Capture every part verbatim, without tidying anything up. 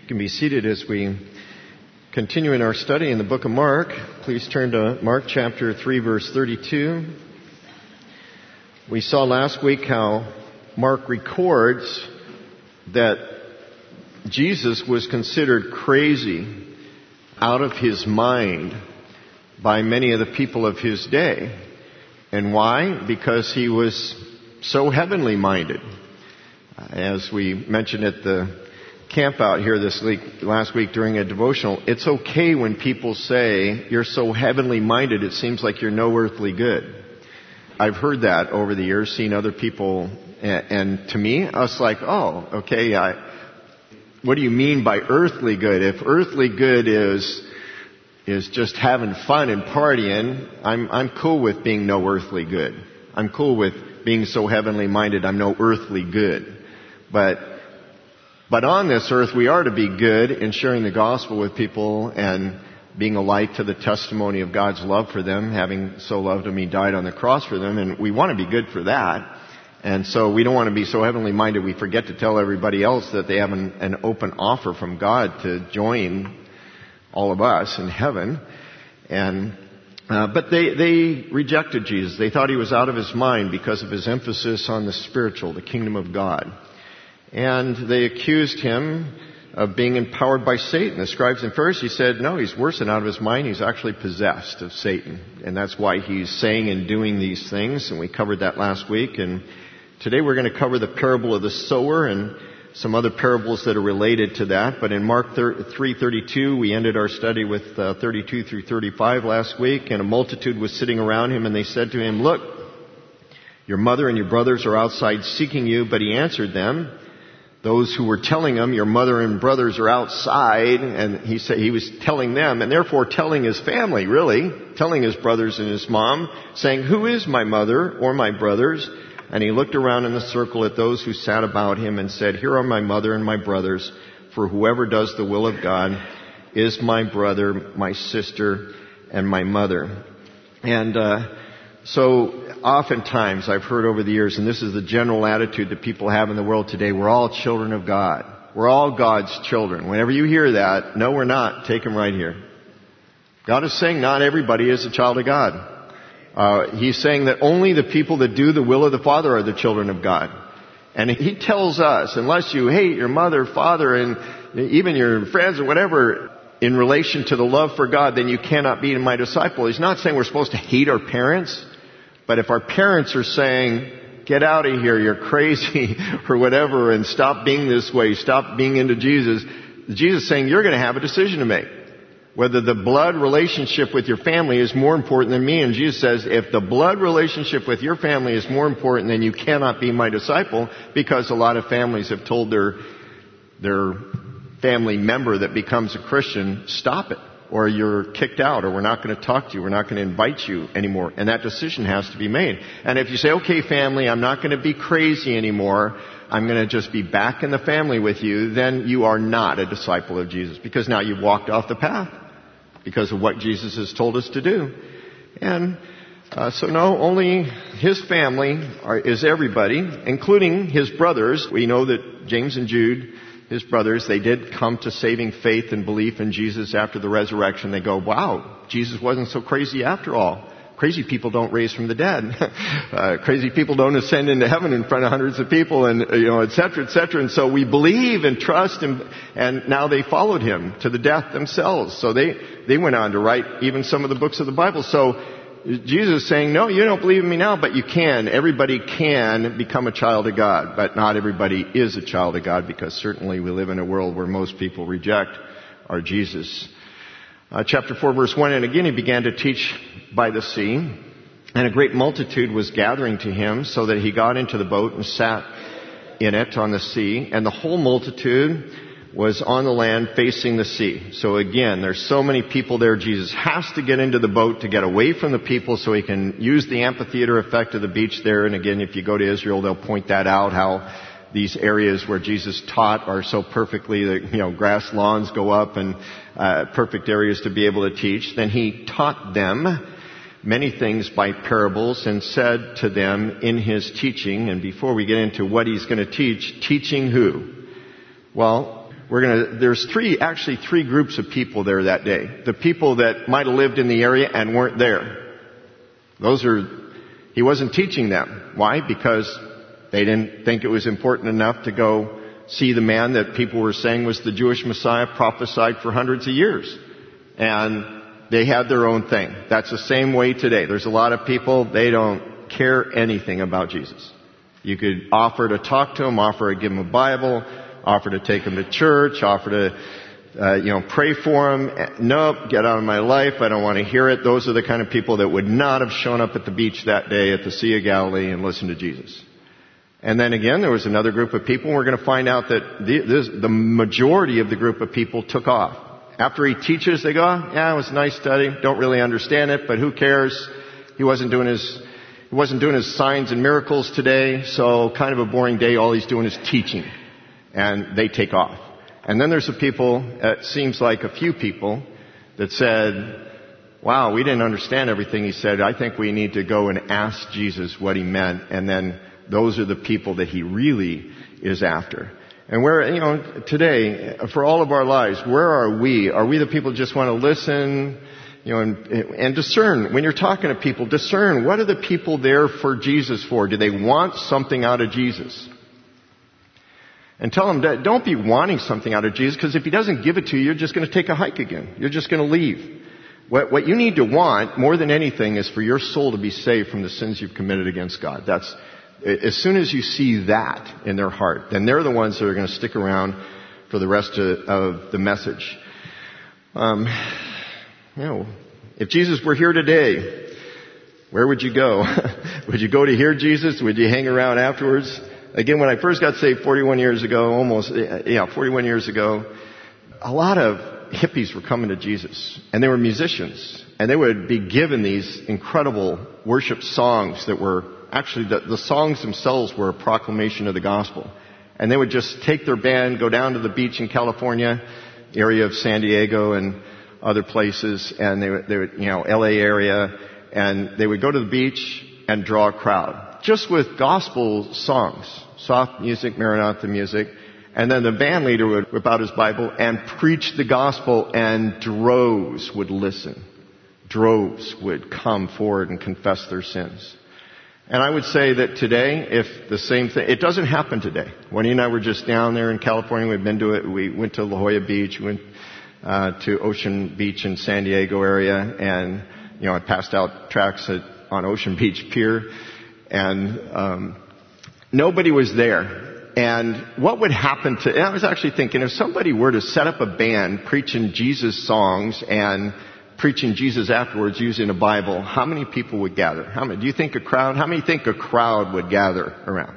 can be seated as we continue in our study in the book of Mark. Please turn to Mark chapter three, verse thirty-two. We saw last week how Mark records that Jesus was considered crazy, out of his mind, by many of the people of his day. And why? Because he was so heavenly minded. As we mentioned at the camp out here this week, last week during a devotional, it's okay when people say, you're so heavenly minded, it seems like you're no earthly good. I've heard that over the years, seen other people, and, and to me, I was like, oh, okay, I, what do you mean by earthly good? If earthly good is is just having fun and partying, I'm I'm cool with being no earthly good. I'm cool with being so heavenly minded, I'm no earthly good. But But on this earth, we are to be good in sharing the gospel with people and being a light to the testimony of God's love for them, having so loved them, He died on the cross for them, and we want to be good for that. And so we don't want to be so heavenly minded we forget to tell everybody else that they have an, an open offer from God to join all of us in heaven. And uh, but they they rejected Jesus. They thought He was out of His mind because of His emphasis on the spiritual, the kingdom of God. And they accused Him of being empowered by Satan. The scribes and Pharisees said, no, He's worse than out of His mind. He's actually possessed of Satan. And that's why He's saying and doing these things. And we covered that last week. And today we're going to cover the parable of the sower and some other parables that are related to that. But in Mark three thirty-two, we ended our study with uh, thirty-two through thirty-five last week. And a multitude was sitting around Him, and they said to Him, look, your mother and your brothers are outside seeking you. But He answered them, those who were telling him, your mother and brothers are outside, and he said he was telling them, and therefore telling his family, really, telling his brothers and his mom, saying, who is my mother or my brothers? And he looked around in the circle at those who sat about him and said, here are my mother and my brothers, for whoever does the will of God is my brother, my sister, and my mother. And uh so oftentimes I've heard over the years, and this is the general attitude that people have in the world today, we're all children of God. We're all God's children. Whenever you hear that, no, we're not. Take them right here. God is saying not everybody is a child of God. Uh, he's saying that only the people that do the will of the Father are the children of God. And He tells us, unless you hate your mother, father, and even your friends or whatever, in relation to the love for God, then you cannot be my disciple. He's not saying we're supposed to hate our parents. But if our parents are saying, get out of here, you're crazy, or whatever, and stop being this way, stop being into Jesus, Jesus is saying you're going to have a decision to make. Whether the blood relationship with your family is more important than me. And Jesus says, if the blood relationship with your family is more important, then you cannot be my disciple, because a lot of families have told their, their family member that becomes a Christian, stop it. Or you're kicked out, or we're not going to talk to you, we're not going to invite you anymore. And that decision has to be made. And if you say, okay, family, I'm not going to be crazy anymore, I'm going to just be back in the family with you, then you are not a disciple of Jesus. Because now you've walked off the path because of what Jesus has told us to do. And uh, so no, only His family are, is everybody, including His brothers. We know that James and Jude, His brothers, they did come to saving faith and belief in Jesus after the resurrection. They go, wow, Jesus wasn't so crazy after all. Crazy people don't raise from the dead. uh, crazy people don't ascend into heaven in front of hundreds of people, and, you know, et cetera, et cetera. And so we believe and trust Him, and now they followed Him to the death themselves. So they, they went on to write even some of the books of the Bible. So Jesus is saying, no, you don't believe in me now, but you can. Everybody can become a child of God, but not everybody is a child of God, because certainly we live in a world where most people reject our Jesus. Uh, chapter four, verse one, and again He began to teach by the sea, and a great multitude was gathering to Him, so that He got into the boat and sat in it on the sea, and the whole multitude was on the land facing the sea. So again, there's so many people there, Jesus has to get into the boat to get away from the people so He can use the amphitheater effect of the beach there. And again, if you go to Israel, they'll point that out, how these areas where Jesus taught are so perfectly, you know, grass lawns go up, and uh, perfect areas to be able to teach. Then He taught them many things by parables and said to them in His teaching. And before we get into what He's going to teach, teaching who? Well, we're gonna, there's three, actually three groups of people there that day. The people that might have lived in the area and weren't there. Those are, he wasn't teaching them. Why? Because they didn't think it was important enough to go see the man that people were saying was the Jewish Messiah prophesied for hundreds of years. And they had their own thing. That's the same way today. There's a lot of people, they don't care anything about Jesus. You could offer to talk to them, offer to give them a Bible, offer to take them to church, offer to, uh, you know, pray for them. Nope, get out of my life. I don't want to hear it. Those are the kind of people that would not have shown up at the beach that day at the Sea of Galilee and listened to Jesus. And then again, there was another group of people. We're going to find out that the, this, the majority of the group of people took off. After he teaches, they go, oh, yeah, it was a nice study. Don't really understand it, but who cares? He wasn't doing his, he wasn't doing his signs and miracles today, so kind of a boring day. All he's doing is teaching. And they take off. And then there's the people, it seems like a few people, that said, wow, we didn't understand everything he said. I think we need to go and ask Jesus what he meant. And then those are the people that he really is after. And where, you know, today, for all of our lives, where are we? Are we the people who just want to listen, you know, and, and discern? When you're talking to people, discern. What are the people there for Jesus for? Do they want something out of Jesus? And tell them that don't be wanting something out of Jesus, because if he doesn't give it to you, you're just going to take a hike again. You're just going to leave. What, what you need to want more than anything is for your soul to be saved from the sins you've committed against God. That's, as soon as you see that in their heart, then they're the ones that are going to stick around for the rest of, of the message. Um, you know, if Jesus were here today, where would you go? Would you go to hear Jesus? Would you hang around afterwards? Again, when I first got saved forty-one years ago, almost, yeah, forty-one years ago, a lot of hippies were coming to Jesus, and they were musicians, and they would be given these incredible worship songs that were actually, the, the songs themselves were a proclamation of the gospel. And they would just take their band, go down to the beach in California, area of San Diego and other places, and they would, they would, you know, L A area, and they would go to the beach and draw a crowd. Just with gospel songs, soft music, Maranatha music, and then the band leader would whip out his Bible and preach the gospel, and droves would listen. Droves would come forward and confess their sins. And I would say that today, if the same thing, it doesn't happen today. Wendy and I were just down there in California. We've been to it. We went to La Jolla Beach. We went uh, to Ocean Beach in San Diego area. And, you know, I passed out tracts at, on Ocean Beach Pier. And um, nobody was there. And what would happen to, and I was actually thinking, if somebody were to set up a band preaching Jesus songs and preaching Jesus afterwards using a Bible, how many people would gather? How many? Do you think a crowd? How many think a crowd would gather around?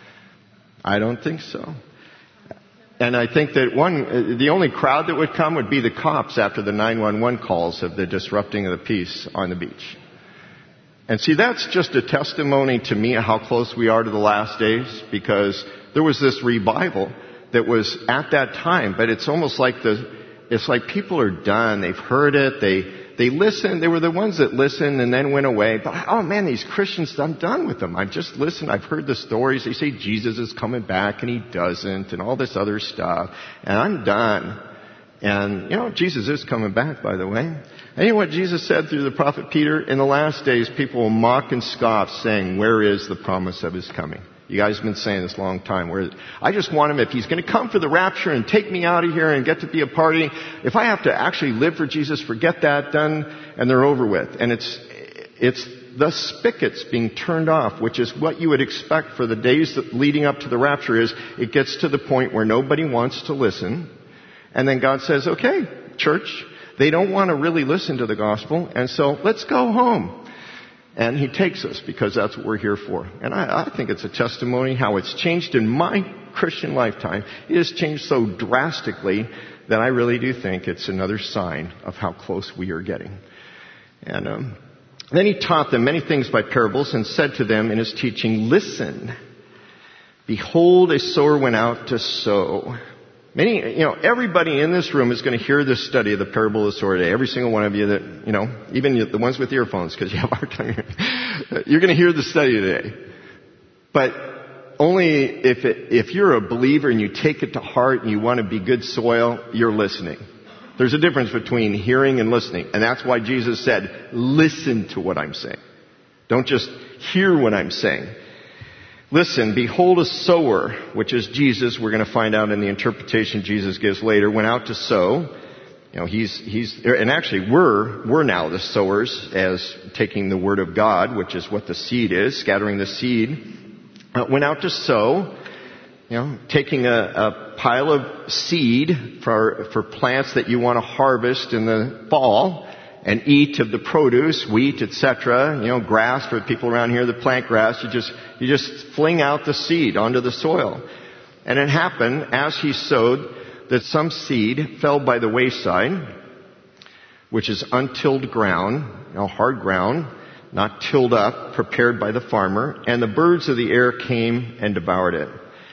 I don't think so. And I think that one, the only crowd that would come would be the cops after the nine one one calls of the disrupting of the peace on the beach. And see, that's just a testimony to me of how close we are to the last days, because there was this revival that was at that time, but it's almost like the, it's like people are done. They've heard it. They, they listened. They were the ones that listened and then went away. But, oh man, these Christians, I'm done with them. I've just listened. I've heard the stories. They say Jesus is coming back and he doesn't, and all this other stuff. And I'm done. And, you know, Jesus is coming back, by the way. And you know what Jesus said through the prophet Peter? In the last days, people will mock and scoff, saying, where is the promise of his coming? You guys have been saying this a long time. Where I just want him, if he's going to come for the rapture and take me out of here and get to be a party, if I have to actually live for Jesus, forget that, done, and they're over with. And it's, it's the spigots being turned off, which is what you would expect for the days that leading up to the rapture. Is it gets to the point where nobody wants to listen. And then God says, okay, church, they don't want to really listen to the gospel, and so let's go home. And he takes us because that's what we're here for. And I, I think it's a testimony how it's changed in my Christian lifetime. It has changed so drastically that I really do think it's another sign of how close we are getting. And um, then he taught them many things by parables and said to them in his teaching, listen, behold, a sower went out to sow. Many, you know, everybody in this room is going to hear this study of the parable of the sower today. Every single one of you that, you know, even the ones with earphones, because you have a hard time hearing. You're going to hear the study today. But only if it, if you're a believer and you take it to heart and you want to be good soil, you're listening. There's a difference between hearing and listening. And that's why Jesus said, listen to what I'm saying. Don't just hear what I'm saying. Listen, behold, a sower, which is Jesus, we're going to find out in the interpretation Jesus gives later, went out to sow. You know, he's, he's, and actually we're, we're now the sowers as taking the word of God, which is what the seed is, scattering the seed. Uh, went out to sow, you know, taking a, a pile of seed for, for plants that you want to harvest in the fall and eat of the produce, wheat, et cetera. You know, grass for people around here that plant grass. You just, you just fling out the seed onto the soil. And it happened as he sowed that some seed fell by the wayside, which is untilled ground, you know, hard ground, not tilled up, prepared by the farmer, and the birds of the air came and devoured it.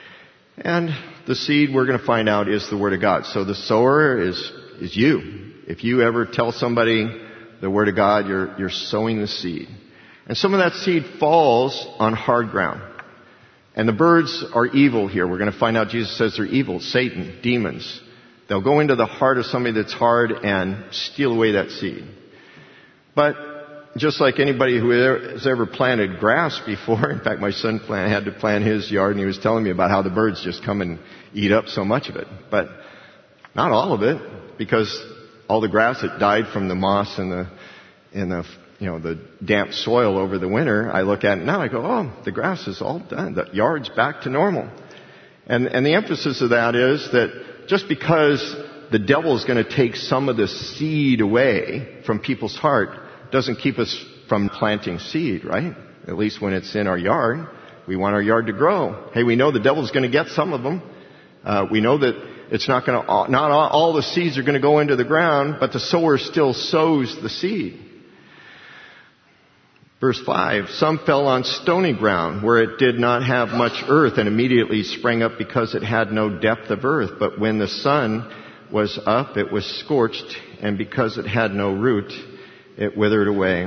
And the seed, we're going to find out, is the Word of God. So the sower is, is you. If you ever tell somebody the Word of God, you're, you're sowing the seed. And some of that seed falls on hard ground. And the birds are evil here. We're going to find out Jesus says they're evil. Satan, demons. They'll go into the heart of somebody that's hard and steal away that seed. But just like anybody who has ever planted grass before, in fact, my son plant, had to plant his yard, and he was telling me about how the birds just come and eat up so much of it. But not all of it, because all the grass that died from the moss and the, and the, you know, the damp soil over the winter, I look at it now, I go, oh, the grass is all done. The yard's back to normal. And, and the emphasis of that is that just because the devil is going to take some of the seed away from people's heart doesn't keep us from planting seed, right? At least when it's in our yard. We want our yard to grow. Hey, we know the devil's going to get some of them. Uh, we know that it's not going to, not all, all the seeds are going to go into the ground, but the sower still sows the seed. Verse five, some fell on stony ground where it did not have much earth and immediately sprang up because it had no depth of earth. But when the sun was up, it was scorched, and because it had no root, it withered away.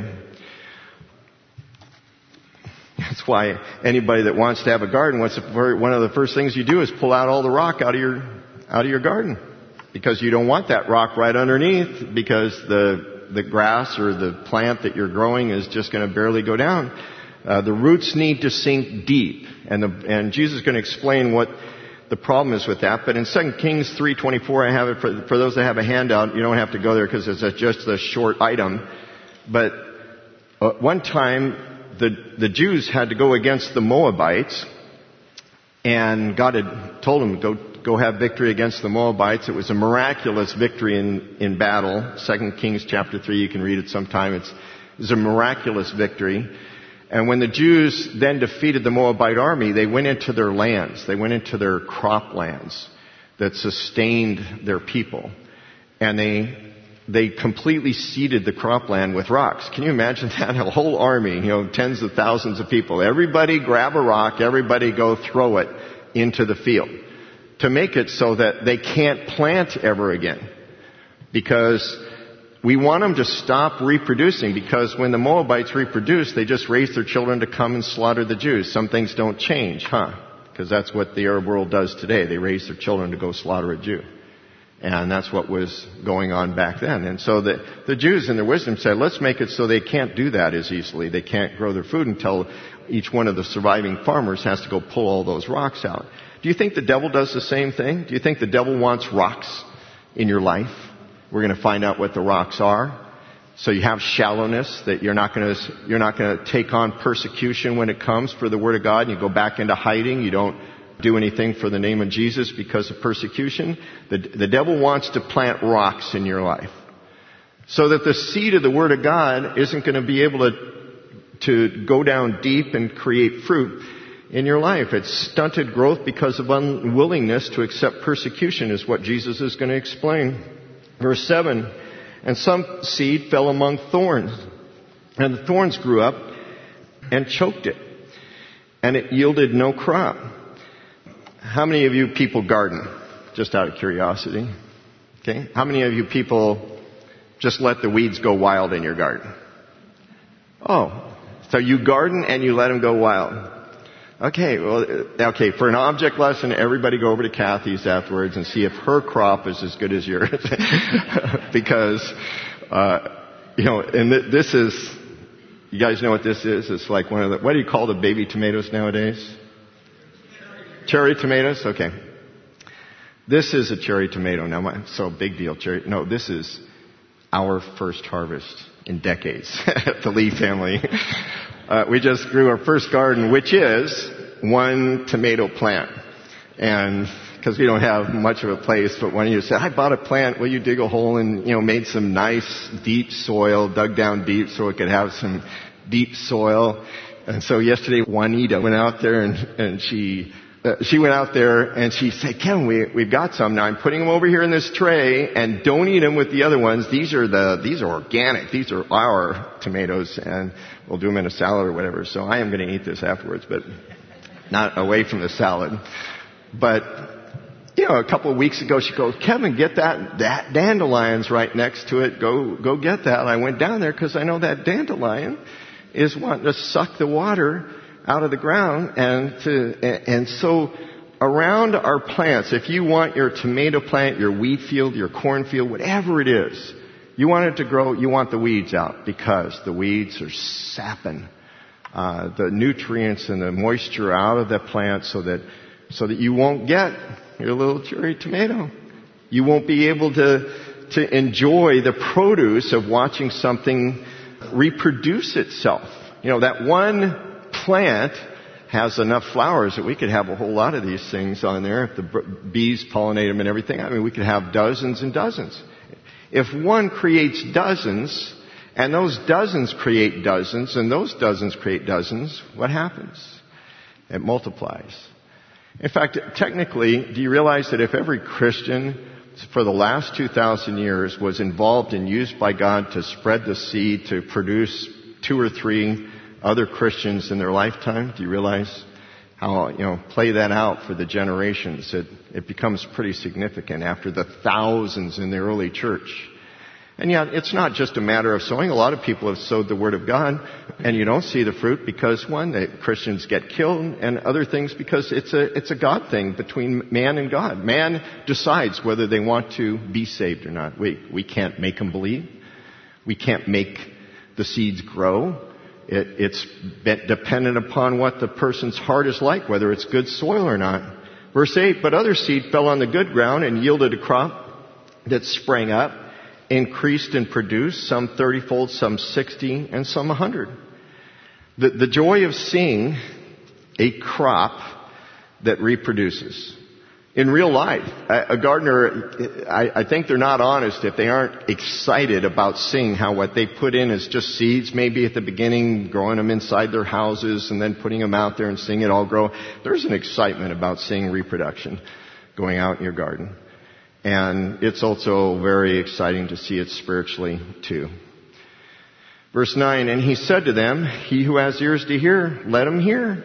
That's why anybody that wants to have a garden, what's the, one of the first things you do is pull out all the rock out of your out of your garden, because you don't want that rock right underneath, because the the grass or the plant that you're growing is just going to barely go down. Uh, the roots need to sink deep, and the, and Jesus is going to explain what the problem is with that. But in Second Kings three twenty-four, I have it for, for those that have a handout. You don't have to go there because it's a, just a short item. But uh, one time, the the Jews had to go against the Moabites, and God had told them, go go have victory against the Moabites. It was a miraculous victory in, in battle. Second Kings chapter three, you can read it sometime. It's, it was a miraculous victory. And when the Jews then defeated the Moabite army, they went into their lands. They went into their croplands that sustained their people. And they they completely seeded the cropland with rocks. Can you imagine that? A whole army, you know, tens of thousands of people. Everybody grab a rock, everybody go throw it into the field to make it so that they can't plant ever again. Because we want them to stop reproducing, because when the Moabites reproduce, they just raise their children to come and slaughter the Jews. Some things don't change, huh? Because that's what the Arab world does today. They raise their children to go slaughter a Jew. And that's what was going on back then. And so the, the Jews in their wisdom said, let's make it so they can't do that as easily. They can't grow their food until each one of the surviving farmers has to go pull all those rocks out. Do you think the devil does the same thing? Do you think the devil wants rocks in your life? We're going to find out what the rocks are. So you have shallowness, that you're not going to, you're not going to take on persecution when it comes for the Word of God. You go back into hiding. You don't do anything for the name of Jesus because of persecution. The, the devil wants to plant rocks in your life, so that the seed of the Word of God isn't going to be able to, to go down deep and create fruit in your life. It's stunted growth because of unwillingness to accept persecution, is what Jesus is going to explain. Verse seven, and some seed fell among thorns, and the thorns grew up and choked it, and it yielded no crop. How many of you people garden? Just out of curiosity. Okay. How many of you people just let the weeds go wild in your garden? Oh, so you garden and you let them go wild. Okay, well, okay, for an object lesson, everybody go over to Kathy's afterwards and see if her crop is as good as yours. Because, uh, you know, and th- this is, you guys know what this is? It's like one of the, what do you call the baby tomatoes nowadays? Cherry, cherry tomatoes? Okay. This is a cherry tomato. Now, my, so big deal, cherry. No, this is our first harvest in decades at the Lee family. Uh, we just grew our first garden, which is one tomato plant. And because we don't have much of a place, but when you said, I bought a plant, will you dig a hole and, you know, made some nice deep soil, dug down deep so it could have some deep soil. And so yesterday Juanita went out there and, and she, uh, she went out there and she said, Kevin, we, we've got some. Now I'm putting them over here in this tray and don't eat them with the other ones. These are the, these are organic. These are our tomatoes and we'll do them in a salad or whatever. So I am going to eat this afterwards, but not away from the salad. But, you know, a couple of weeks ago, she goes, Kevin, get that, that dandelion's right next to it. Go, go get that. And I went down there because I know that dandelion is wanting to suck the water out of the ground. And to, and so around our plants, if you want your tomato plant, your wheat field, your cornfield, whatever it is, you want it to grow, you want the weeds out because the weeds are sapping uh, the nutrients and the moisture out of the plant so that so that you won't get your little cherry tomato. You won't be able to to enjoy the produce of watching something reproduce itself. You know, that one plant has enough flowers that we could have a whole lot of these things on there. If the bees pollinate them and everything, I mean, we could have dozens and dozens. If one creates dozens, and those dozens create dozens, and those dozens create dozens, what happens? It multiplies. In fact, technically, do you realize that if every Christian for the last two thousand years was involved and used by God to spread the seed to produce two or three other Christians in their lifetime, do you realize how, you know, play that out for the generations? It, it becomes pretty significant after the thousands in the early church. And yet, it's not just a matter of sowing. A lot of people have sowed the Word of God, and you don't see the fruit because, one, the Christians get killed, and other things because it's a it's a God thing between man and God. Man decides whether they want to be saved or not. We we can't make them believe. We can't make the seeds grow. It, it's dependent upon what the person's heart is like, whether it's good soil or not. Verse eight, but other seed fell on the good ground and yielded a crop that sprang up, increased and produced, some thirty-fold, some sixty, and some a hundred. The, the joy of seeing a crop that reproduces. In real life, a, a gardener, I, I think they're not honest if they aren't excited about seeing how what they put in is just seeds, maybe at the beginning, growing them inside their houses and then putting them out there and seeing it all grow. There's an excitement about seeing reproduction going out in your garden. And it's also very exciting to see it spiritually, too. Verse nine, and he said to them, he who has ears to hear, let him hear.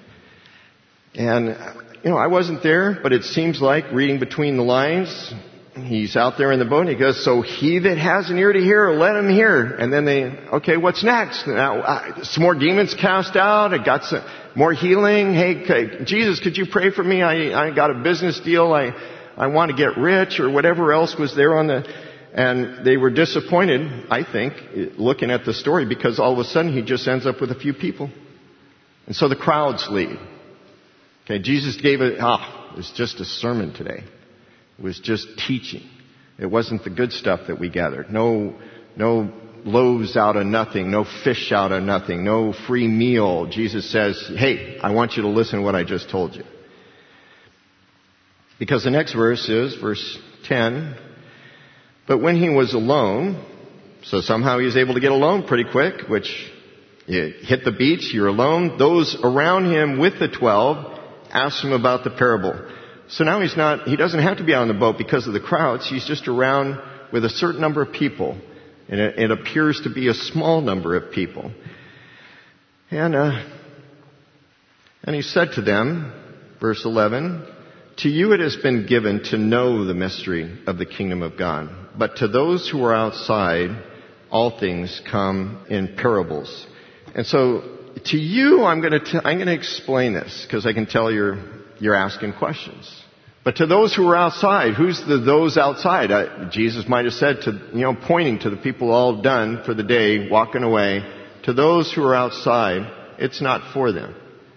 And, you know, I wasn't there, but it seems like, reading between the lines, he's out there in the boat, and he goes, so he that has an ear to hear, let him hear. And then they, okay, what's next? Now, uh, some more demons cast out, I got some more healing. Hey, okay, Jesus, could you pray for me? I, I got a business deal, I... I want to get rich, or whatever else was there on the, and they were disappointed, I think, looking at the story, because all of a sudden he just ends up with a few people. And so the crowds leave. Okay, Jesus gave it, ah, it was just a sermon today. It was just teaching. It wasn't the good stuff that we gathered. No, no loaves out of nothing, no fish out of nothing, no free meal. Jesus says, hey, I want you to listen to what I just told you. Because the next verse is, verse ten, but when he was alone, so somehow he was able to get alone pretty quick, which you hit the beach, you're alone. Those around him with the twelve asked him about the parable. So now he's not, he doesn't have to be out on the boat because of the crowds. He's just around with a certain number of people. And it, it appears to be a small number of people. And, uh, and he said to them, verse eleven, to you it has been given to know the mystery of the kingdom of God. But to those who are outside, all things come in parables. And so to you, I'm going to I'm going to explain this because I can tell you're you're asking questions. But to those who are outside, who's the those outside? I, Jesus might have said to you know, pointing to the people all done for the day, walking away. To those who are outside, it's not for them.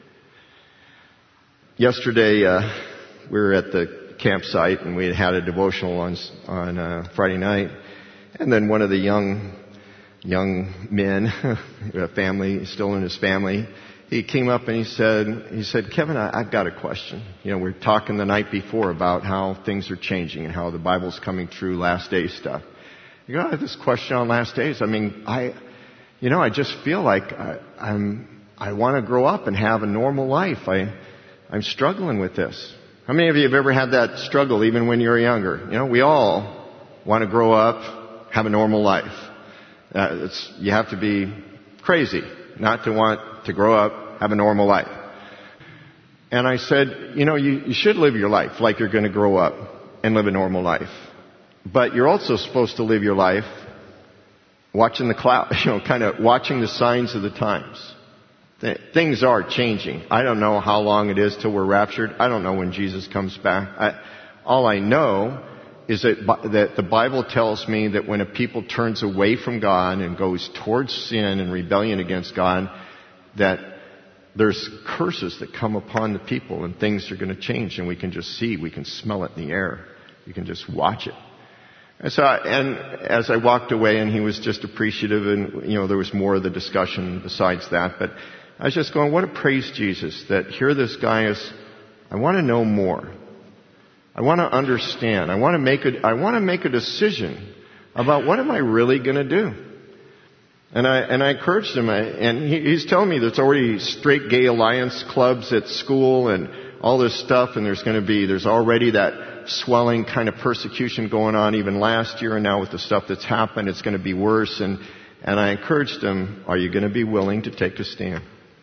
Yesterday, uh, we were at the campsite and we had had a devotional on on uh, Friday night, and then one of the young young men, a family, still in his family, he came up and he said, he said, Kevin, I, I've got a question. You know, we were talking the night before about how things are changing and how the Bible's coming true, last day stuff. You go, I have this question on last days. I mean, I, you know, I just feel like I, I'm, I want to grow up and have a normal life. I, I'm struggling with this. How many of you have ever had that struggle even when you were younger? You know, we all want to grow up, have a normal life. Uh, it's, you have to be crazy not to want to grow up, have a normal life. And I said, you know, you, you should live your life like you're going to grow up and live a normal life. But you're also supposed to live your life watching the cloud, you know, kind of watching the signs of the times. Th- things are changing. I don't know how long it is till we're raptured. I don't know when Jesus comes back. I, all I know is that, that the Bible tells me that when a people turns away from God and goes towards sin and rebellion against God, that there's curses that come upon the people and things are going to change, and we can just see, we can smell it in the air. You can just watch it. And so, I, and as I walked away, and he was just appreciative, and you know, there was more of the discussion besides that, but I was just going, what a praise Jesus that here this guy is, I want to know more. I want to understand. I want to make a, I want to make a decision about what am I really going to do. And I, and I encouraged him, I, and he, he's telling me there's already straight gay alliance clubs at school and all this stuff, and there's going to be, there's already that swelling kind of persecution going on even last year, and now with the stuff that's happened, it's going to be worse. And, and I encouraged him, are you going to be willing to take a stand?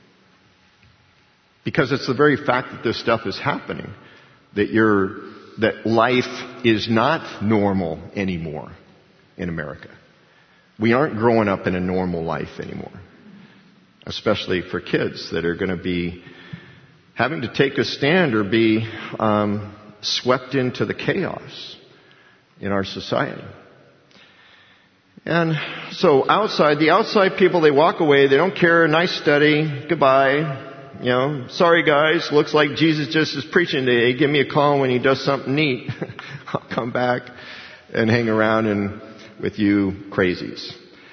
Because it's the very fact that this stuff is happening, that you're, that life is not normal anymore in America. We aren't growing up in a normal life anymore, especially for kids that are going to be having to take a stand or be um, swept into the chaos in our society. And so outside, the outside people, they walk away, they don't care, nice study, goodbye. You know, sorry guys, looks like Jesus just is preaching today. Give me a call when he does something neat. I'll come back and hang around and with you crazies.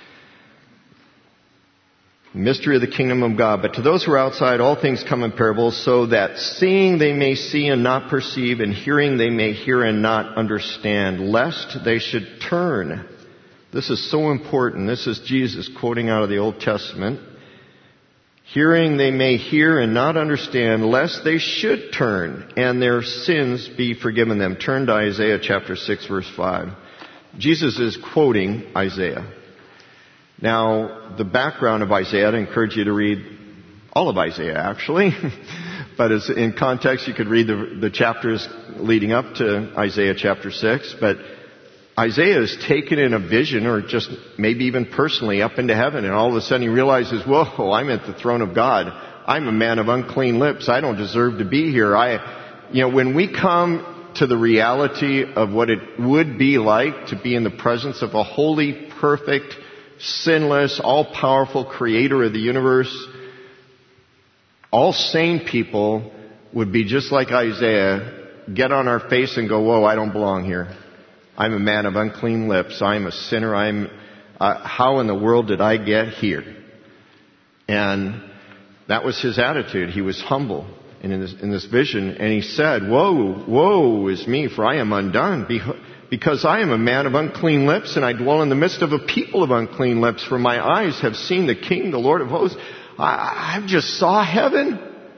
Mystery of the kingdom of God. But to those who are outside, all things come in parables, so that seeing they may see and not perceive, and hearing they may hear and not understand, lest they should turn. This is so important. This is Jesus quoting out of the Old Testament. Hearing they may hear and not understand, lest they should turn and their sins be forgiven them. Turn to Isaiah chapter six, verse five. Jesus is quoting Isaiah. Now, the background of Isaiah, I'd encourage you to read all of Isaiah, actually. But as in context, you could read the, the chapters leading up to Isaiah chapter six. But Isaiah is taken in a vision, or just maybe even personally, up into heaven, and all of a sudden he realizes, whoa, I'm at the throne of God. I'm a man of unclean lips. I don't deserve to be here. I, you know, when we come to the reality of what it would be like to be in the presence of a holy, perfect, sinless, all-powerful creator of the universe, all sane people would be just like Isaiah, get on our face and go, whoa, I don't belong here. I'm a man of unclean lips. I'm a sinner. I'm, uh, how in the world did I get here? And that was his attitude. He was humble in this, in this vision. And he said, woe, woe is me, for I am undone, because I am a man of unclean lips, and I dwell in the midst of a people of unclean lips, for my eyes have seen the King, the Lord of hosts. I, I just saw heaven.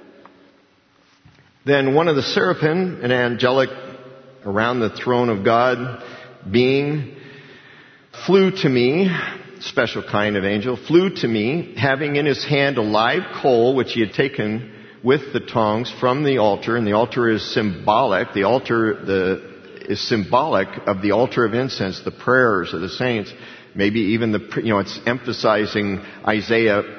Then one of the seraphim, an angelic around the throne of God being, flew to me, special kind of angel, flew to me, having in his hand a live coal, which he had taken with the tongs from the altar. And the altar is symbolic. The altar the, is symbolic of the altar of incense, the prayers of the saints. Maybe even the, you know, it's emphasizing Isaiah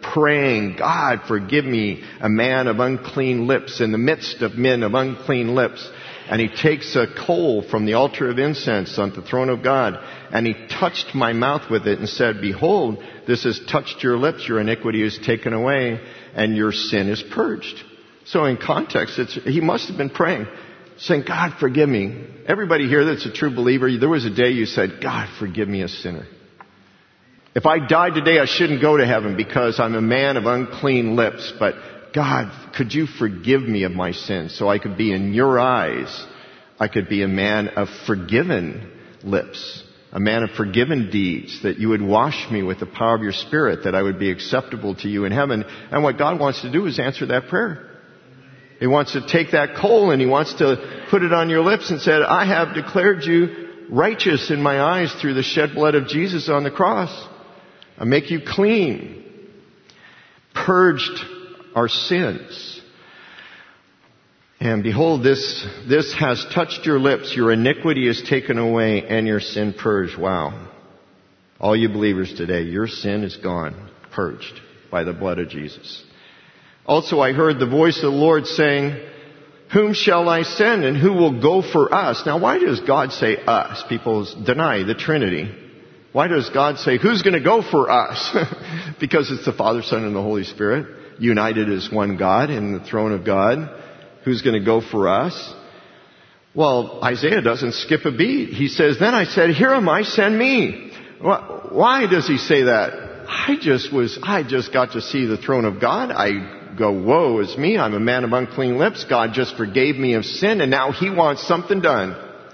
praying, God, forgive me, a man of unclean lips, in the midst of men of unclean lips. And he takes a coal from the altar of incense on the throne of God, and he touched my mouth with it and said, behold, this has touched your lips, your iniquity is taken away, and your sin is purged. So in context, it's, he must have been praying, saying, God, forgive me. Everybody here that's a true believer, there was a day you said, God, forgive me, a sinner. If I died today, I shouldn't go to heaven because I'm a man of unclean lips, but God, could you forgive me of my sins so I could be in your eyes, I could be a man of forgiven lips, a man of forgiven deeds, that you would wash me with the power of your Spirit, that I would be acceptable to you in heaven. And what God wants to do is answer that prayer. He wants to take that coal and he wants to put it on your lips and said, I have declared you righteous in my eyes through the shed blood of Jesus on the cross. I make you clean, purged our sins. And behold, this, this has touched your lips. Your iniquity is taken away and your sin purged. Wow. All you believers today, your sin is gone, purged by the blood of Jesus. Also, I heard the voice of the Lord saying, whom shall I send and who will go for us? Now, why does God say us? People deny the Trinity. Why does God say, who's going to go for us? Because it's the Father, Son, and the Holy Spirit, united as one God in the throne of God. Who's going to go for us? Well, Isaiah doesn't skip a beat. He says, then I said, here am I, send me. Why does he say that? I just was, I just got to see the throne of God. I go, woe is me. I'm a man of unclean lips. God just forgave me of sin, and now he wants something done.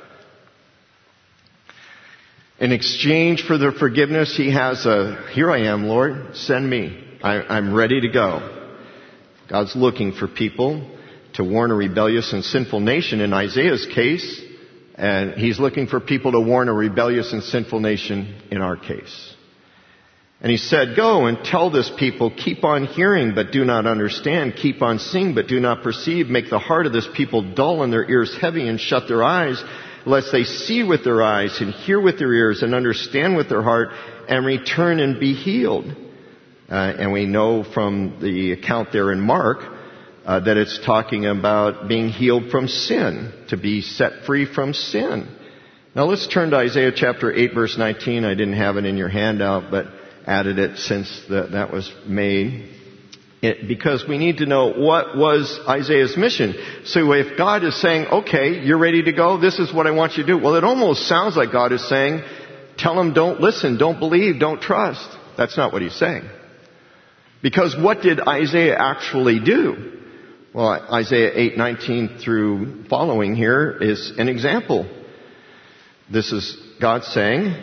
In exchange for the forgiveness, he has a, here I am, Lord, send me. I, I'm ready to go. God's looking for people to warn a rebellious and sinful nation in Isaiah's case, and he's looking for people to warn a rebellious and sinful nation in our case. And he said, go and tell this people, keep on hearing but do not understand, keep on seeing but do not perceive, make the heart of this people dull and their ears heavy, and shut their eyes, lest they see with their eyes and hear with their ears and understand with their heart and return and be healed. Uh, and we know from the account there in Mark uh, that it's talking about being healed from sin, to be set free from sin. Now let's turn to Isaiah chapter eight, verse nineteen. I didn't have it in your handout, but added it since the, that was made. It, because we need to know what was Isaiah's mission. So if God is saying, okay, you're ready to go, this is what I want you to do. Well, it almost sounds like God is saying, tell them don't listen, don't believe, don't trust. That's not what he's saying. Because what did Isaiah actually do? Well, Isaiah eight nineteen through following here is an example. This is God saying,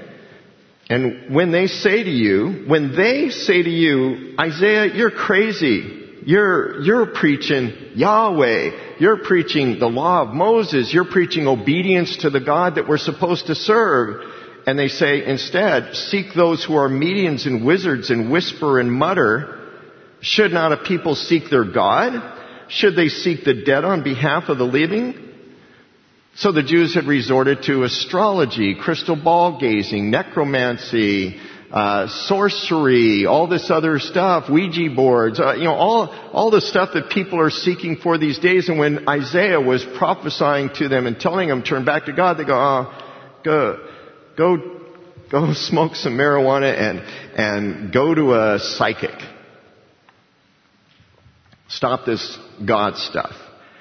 and when they say to you, when they say to you, Isaiah, you're crazy. You're, you're preaching Yahweh. You're preaching the law of Moses. You're preaching obedience to the God that we're supposed to serve. And they say, instead, seek those who are mediums and wizards and whisper and mutter. Should not a people seek their God? Should they seek the dead on behalf of the living? So the Jews had resorted to astrology, crystal ball gazing, necromancy, uh, sorcery, all this other stuff, Ouija boards, uh, you know, all, all the stuff that people are seeking for these days. And when Isaiah was prophesying to them and telling them, turn back to God, they go, oh, go, go, go smoke some marijuana and, and go to a psychic. Stop this God stuff.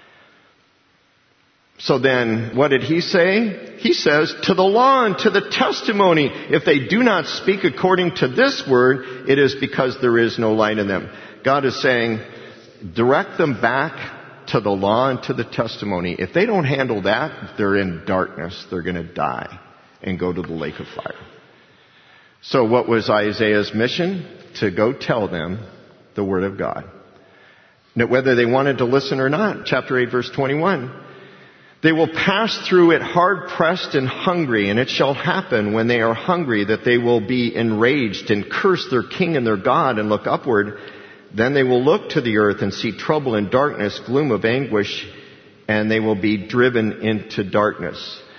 So then, what did he say? He says, to the law and to the testimony, if they do not speak according to this word, it is because there is no light in them. God is saying, direct them back to the law and to the testimony. If they don't handle that, they're in darkness. They're going to die and go to the lake of fire. So what was Isaiah's mission? To go tell them the word of God. Now, whether they wanted to listen or not, chapter eight, verse twenty-one. They will pass through it hard-pressed and hungry, and it shall happen when they are hungry that they will be enraged and curse their king and their God and look upward. Then they will look to the earth and see trouble and darkness, gloom of anguish, and they will be driven into darkness.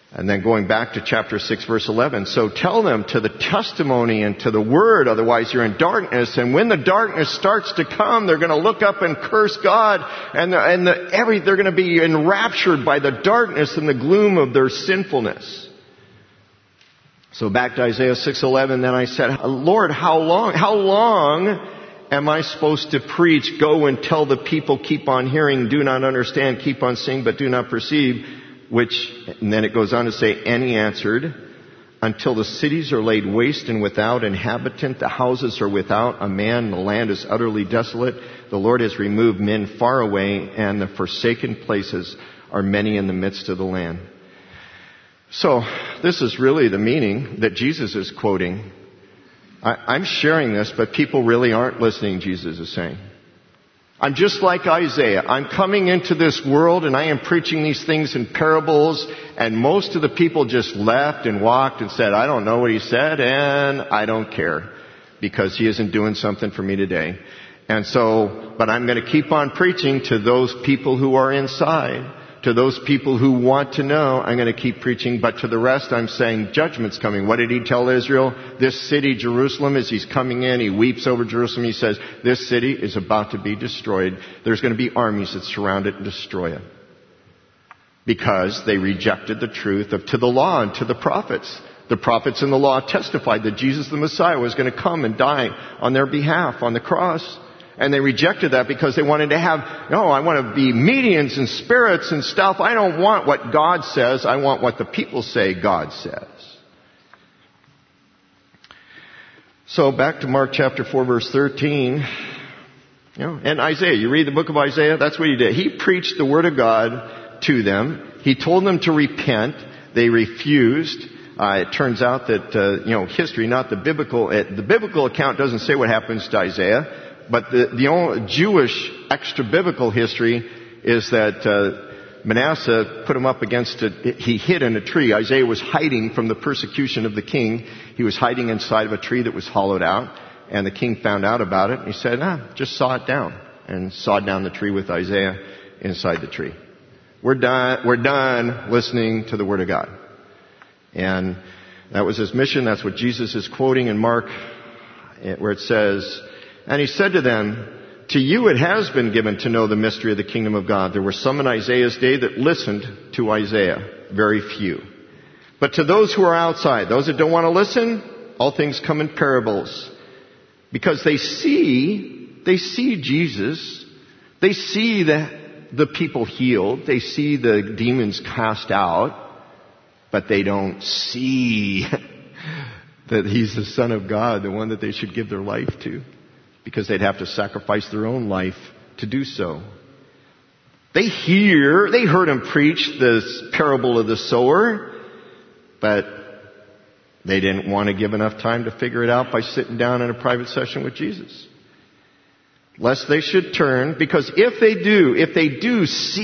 And then going back to chapter six, verse eleven, so tell them to the testimony and to the word, otherwise you're in darkness. And when the darkness starts to come, they're going to look up and curse God, and, the, and the, every, they're going to be enraptured by the darkness and the gloom of their sinfulness. So back to Isaiah six eleven, then I said, Lord, how long, how long am I supposed to preach? Go and tell the people, keep on hearing, do not understand, keep on seeing, but do not perceive. Which, and then it goes on to say, and he answered, until the cities are laid waste and without inhabitant, the houses are without a man, the land is utterly desolate. The Lord has removed men far away, and the forsaken places are many in the midst of the land. So, this is really the meaning that Jesus is quoting. I, I'm sharing this, but people really aren't listening, Jesus is saying. I'm just like Isaiah. I'm coming into this world and I am preaching these things in parables, and most of the people just left and walked and said, I don't know what he said and I don't care because he isn't doing something for me today. And so, but I'm going to keep on preaching to those people who are inside, to those people who want to know. I'm going to keep preaching, but to the rest I'm saying judgment's coming. What did he tell Israel? This city, Jerusalem, as he's coming in, he weeps over Jerusalem. He says, this city is about to be destroyed. There's going to be armies that surround it and destroy it. Because they rejected the truth of to the law and to the prophets. The prophets and the law testified that Jesus the Messiah was going to come and die on their behalf on the cross. And they rejected that because they wanted to have, no, I want to be mediums and spirits and stuff. I don't want what God says. I want what the people say God says. So back to Mark chapter four, verse thirteen. You know, and Isaiah, you read the book of Isaiah, that's what he did. He preached the word of God to them. He told them to repent. They refused. Uh, it turns out that, uh, you know, history, not the biblical, uh, the biblical account doesn't say what happens to Isaiah. But the, the only Jewish extra-biblical history is that uh, Manasseh put him up against a, he hid in a tree. Isaiah was hiding from the persecution of the king. He was hiding inside of a tree that was hollowed out. And the king found out about it. And he said, ah, just saw it down. And sawed down the tree with Isaiah inside the tree. We're done, we're done listening to the Word of God. And that was his mission. That's what Jesus is quoting in Mark, where it says, and he said to them, to you it has been given to know the mystery of the kingdom of God. There were some in Isaiah's day that listened to Isaiah. Very few. But to those who are outside, those that don't want to listen, all things come in parables. Because they see, they see Jesus. They see the, the people healed. They see the demons cast out. But they don't see that he's the Son of God, the one that they should give their life to. Because they'd have to sacrifice their own life to do so. They hear, they heard him preach this parable of the sower, but they didn't want to give enough time to figure it out by sitting down in a private session with Jesus. Lest they should turn, because if they do, if they do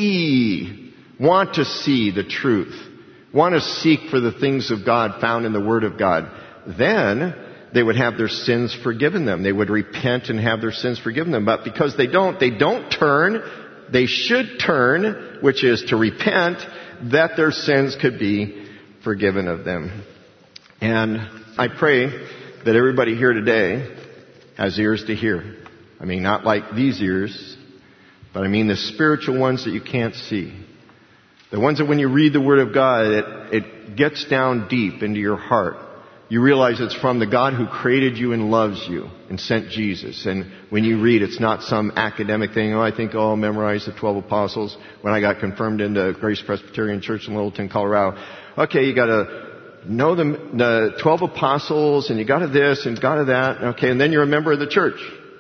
see, want to see the truth, want to seek for the things of God found in the Word of God, then they would have their sins forgiven them. They would repent and have their sins forgiven them. But because they don't, they don't turn. They should turn, which is to repent, that their sins could be forgiven of them. And I pray that everybody here today has ears to hear. I mean, not like these ears, but I mean the spiritual ones that you can't see. The ones that when you read the Word of God, it, it gets down deep into your heart. You realize it's from the God who created you and loves you and sent Jesus. And when you read, it's not some academic thing. Oh, I think, oh, I'll memorize the twelve apostles. When I got confirmed into Grace Presbyterian Church in Littleton, Colorado. Okay, you gotta know the, the twelve apostles, and you gotta this, and gotta that. Okay, and then you're a member of the church.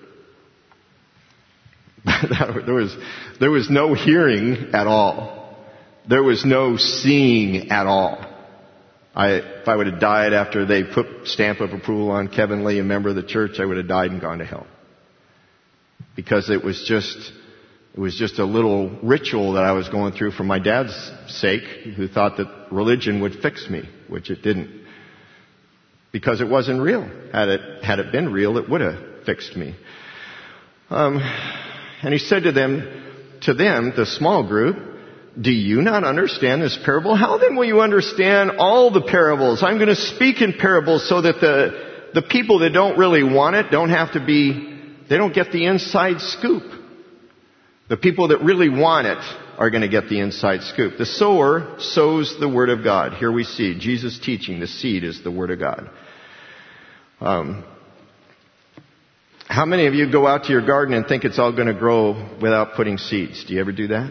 there was, there was no hearing at all. There was no seeing at all. I, if I would have died after they put stamp of approval on Kevin Lee, a member of the church, I would have died and gone to hell. Because it was just, it was just a little ritual that I was going through for my dad's sake, who thought that religion would fix me, which it didn't. Because it wasn't real. Had it, had it been real, it would have fixed me. Um, and he said to them, to them, the small group, Do you not understand this parable? How then will you understand all the parables? I'm going to speak in parables so that the, the people that don't really want it don't have to be, they don't get the inside scoop. The people that really want it are going to get the inside scoop. The sower sows the Word of God. Here we see Jesus teaching the seed is the Word of God. Um, how many of you go out to your garden and think it's all going to grow without putting seeds? Do you ever do that?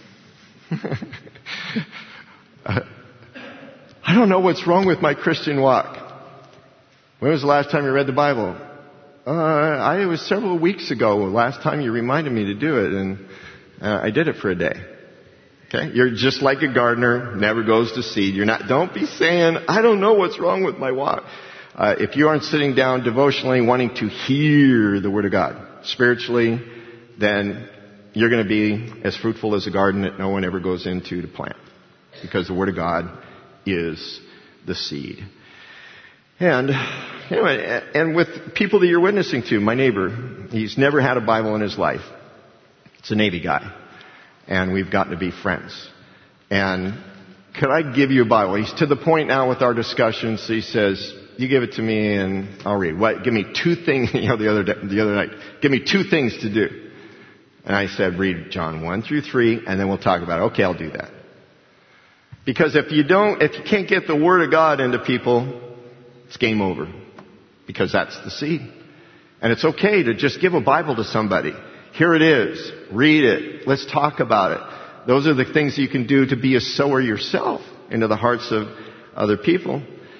I don't know what's wrong with my Christian walk. When was the last time you read the Bible? Uh, I, it was several weeks ago, last time you reminded me to do it, and uh, I did it for a day. Okay? You're just like a gardener, never goes to seed. You're not, don't be saying, I don't know what's wrong with my walk. Uh, if you aren't sitting down devotionally wanting to hear the Word of God spiritually, then you're going to be as fruitful as a garden that no one ever goes into to plant. Because the Word of God is the seed. And, anyway, and with people that you're witnessing to, my neighbor, he's never had a Bible in his life. It's a Navy guy. And we've gotten to be friends. And could I give you a Bible? He's to the point now with our discussions, he says, you give it to me and I'll read. What? Give me two things, you know, the other day, the other night. Give me two things to do. And I said, read John one through three, and then we'll talk about it. Okay, I'll do that. Because if you don't, if you can't get the Word of God into people, it's game over. Because that's the seed. And it's okay to just give a Bible to somebody. Here it is. Read it. Let's talk about it. Those are the things you can do to be a sower yourself into the hearts of other people.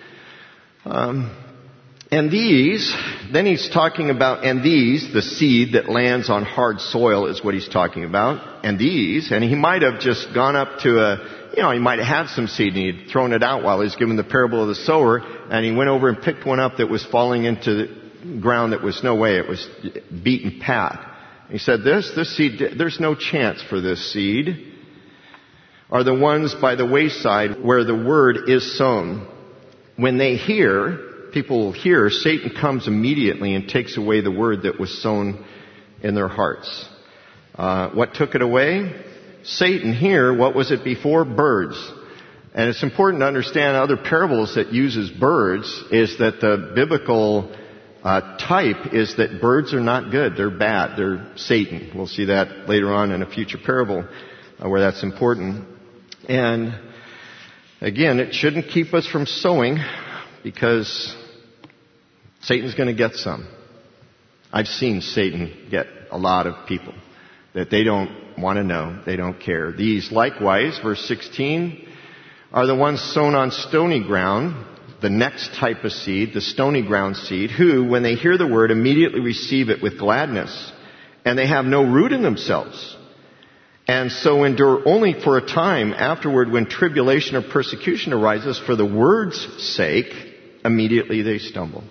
Um, and these, then he's talking about, and these, the seed that lands on hard soil is what he's talking about. And these, and he might have just gone up to a, you know, he might have had some seed and he'd thrown it out while he was giving the parable of the sower, and he went over and picked one up that was falling into the ground that was no way, it was beaten path. He said, this, this seed, there's no chance for this seed, are the ones by the wayside where the word is sown. When they hear, people will hear, Satan comes immediately and takes away the word that was sown in their hearts. Uh, what took it away? Satan here, what was it before? Birds. And it's important to understand other parables that uses birds is that the biblical uh, type is that birds are not good. They're bad. They're Satan. We'll see that later on in a future parable uh, where that's important. And again, it shouldn't keep us from sowing because Satan's going to get some. I've seen Satan get a lot of people that they don't want to know. They don't care. These likewise, verse sixteen, are the ones sown on stony ground, the next type of seed, the stony ground seed, who, when they hear the word, immediately receive it with gladness, and they have no root in themselves. And so endure only for a time. Afterward, when tribulation or persecution arises for the word's sake, immediately they stumble.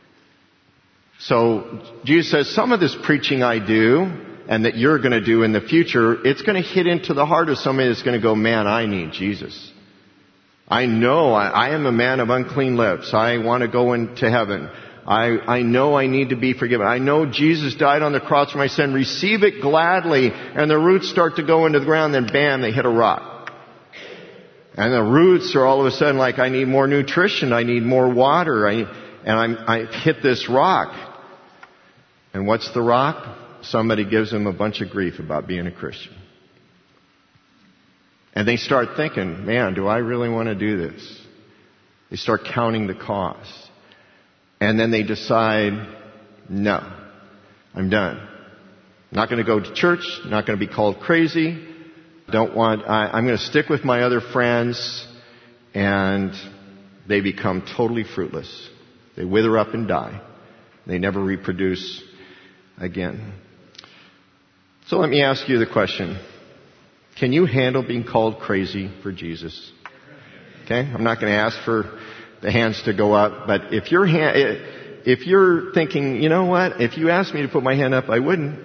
So Jesus says, some of this preaching I do, and that you're going to do in the future, it's going to hit into the heart of somebody that's going to go, man, I need Jesus. I know I, I am a man of unclean lips. I want to go into heaven. I, I know I need to be forgiven. I know Jesus died on the cross for my sin. Receive it gladly. And the roots start to go into the ground, then bam, they hit a rock. And the roots are all of a sudden like, I need more nutrition. I need more water. I, and I'm, I hit this rock. And what's the rock? Somebody gives them a bunch of grief about being a Christian. And they start thinking, man, do I really want to do this? They start counting the cost. And then they decide, no, I'm done. Not going to go to church, not going to be called crazy. Don't want, I, I'm going to stick with my other friends. And they become totally fruitless. They wither up and die. They never reproduce again. So let me ask you the question. Can you handle being called crazy for Jesus? Okay? I'm not going to ask for the hands to go up, but if you're, if you're thinking, you know what, if you asked me to put my hand up, I wouldn't.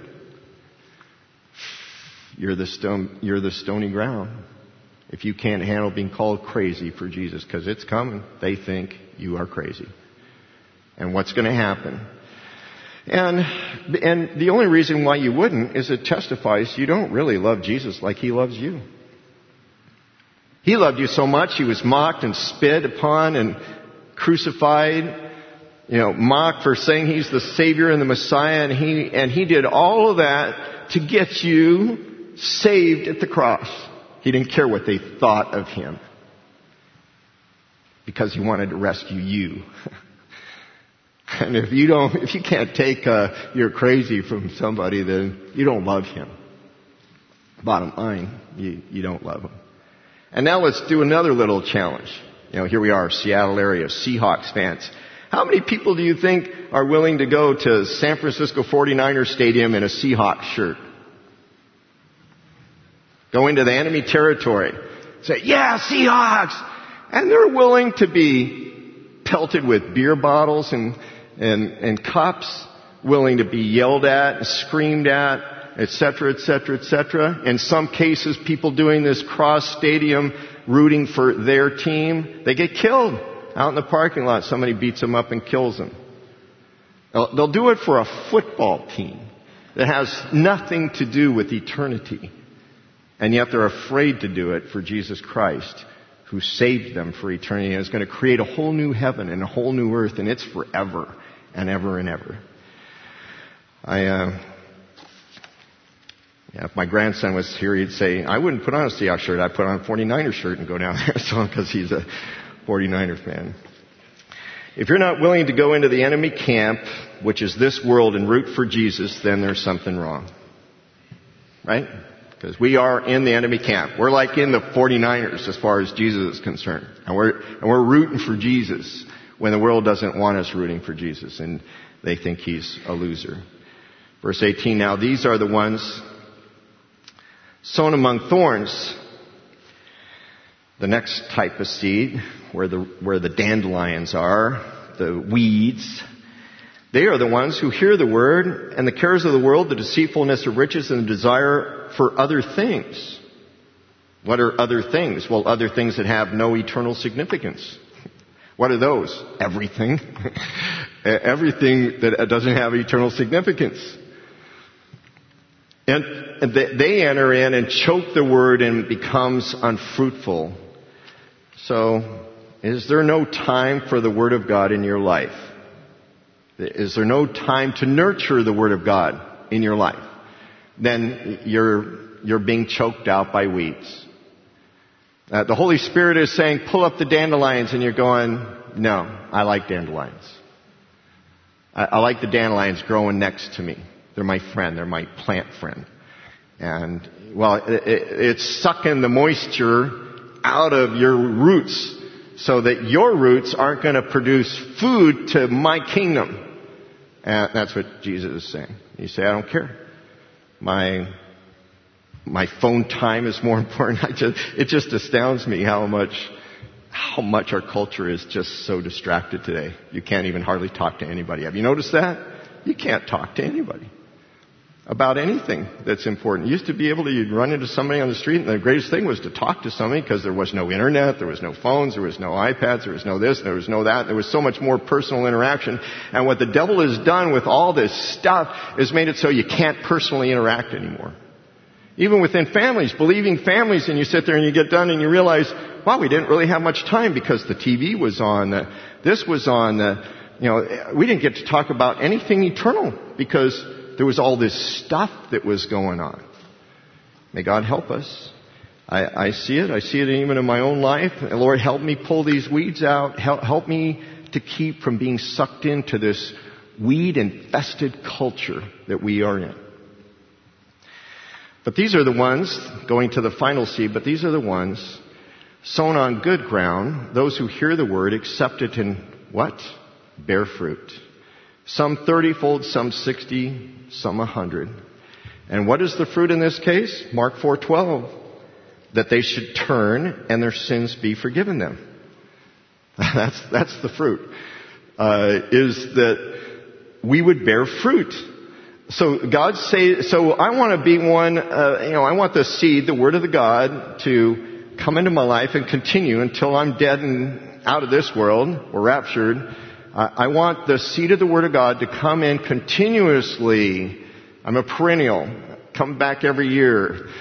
You're the stone, you're the stony ground. If you can't handle being called crazy for Jesus, because it's coming, they think you are crazy. And what's going to happen? And, and the only reason why you wouldn't is it testifies you don't really love Jesus like He loves you. He loved you so much, he was mocked and spit upon and crucified, you know, mocked for saying he's the Savior and the Messiah, and he, and he did all of that to get you saved at the cross. He didn't care what they thought of him, because he wanted to rescue you. And if you don't, if you can't take uh, you're crazy from somebody, then you don't love him. Bottom line, you, you don't love him. And now let's do another little challenge. You know, here we are, Seattle area, Seahawks fans. How many people do you think are willing to go to San Francisco forty-niners Stadium in a Seahawks shirt? Go into the enemy territory. Say, yeah, Seahawks! And they're willing to be pelted with beer bottles and, and, and cups, willing to be yelled at and screamed at, et cetera, et cetera, et cetera. In some cases, people doing this cross stadium rooting for their team, they get killed out in the parking lot. Somebody beats them up and kills them. They'll, they'll do it for a football team that has nothing to do with eternity. And yet they're afraid to do it for Jesus Christ, who saved them for eternity and is going to create a whole new heaven and a whole new earth, and it's forever and ever and ever. I, uh, yeah, if my grandson was here, he'd say, I wouldn't put on a Seahawks shirt, I'd put on a forty-niners shirt and go down there, so, because he's a forty-niner fan. If you're not willing to go into the enemy camp, which is this world, and root for Jesus, then there's something wrong. Right? Because we are in the enemy camp. We're like in the forty-niners as far as Jesus is concerned. And we're, and we're rooting for Jesus when the world doesn't want us rooting for Jesus and they think he's a loser. Verse eighteen, now these are the ones sown among thorns. The next type of seed, where the, where the dandelions are, the weeds, they are the ones who hear the word, and the cares of the world, the deceitfulness of riches, and the desire for other things. What are other things? Well, other things that have no eternal significance. What are those? Everything. Everything that doesn't have eternal significance. And they enter in and choke the word, and it becomes unfruitful. So, is there no time for the word of God in your life? Is there no time to nurture the word of God in your life? Then you're, you're being choked out by weeds. Uh, the Holy Spirit is saying, pull up the dandelions, and you're going, no, I like dandelions. I, I like the dandelions growing next to me. They're my friend. They're my plant friend. And, well, it, it, it's sucking the moisture out of your roots so that your roots aren't going to produce food to my kingdom. And that's what Jesus is saying. You say, I don't care. My, my phone time is more important. I just, it just astounds me how much, how much our culture is just so distracted today. You can't even hardly talk to anybody. Have you noticed that? You can't talk to anybody about anything that's important. You used to be able to, you'd run into somebody on the street, and the greatest thing was to talk to somebody, because there was no internet, there was no phones, there was no iPads, there was no this, there was no that. There was so much more personal interaction. And what the devil has done with all this stuff is made it so you can't personally interact anymore. Even within families, believing families, and you sit there and you get done and you realize, wow, we didn't really have much time because the T V was on, the, this was on, the, you know, we didn't get to talk about anything eternal because there was all this stuff that was going on. May God help us. I, I see it. I see it even in my own life. And Lord, help me pull these weeds out. Help, help me to keep from being sucked into this weed-infested culture that we are in. But these are the ones, going to the final seed, but these are the ones sown on good ground, those who hear the word, accept it, and what? Bear fruit. Some thirty-fold, some sixty, some a hundred. And what is the fruit in this case? Mark four twelve. That they should turn and their sins be forgiven them. That's, that's the fruit. Uh, is that we would bear fruit. So God say, so I want to be one, uh, you know, I want the seed, the word of the God, to come into my life and continue until I'm dead and out of this world or raptured. I want the seed of the Word of God to come in continuously. I'm a perennial. Come back every year.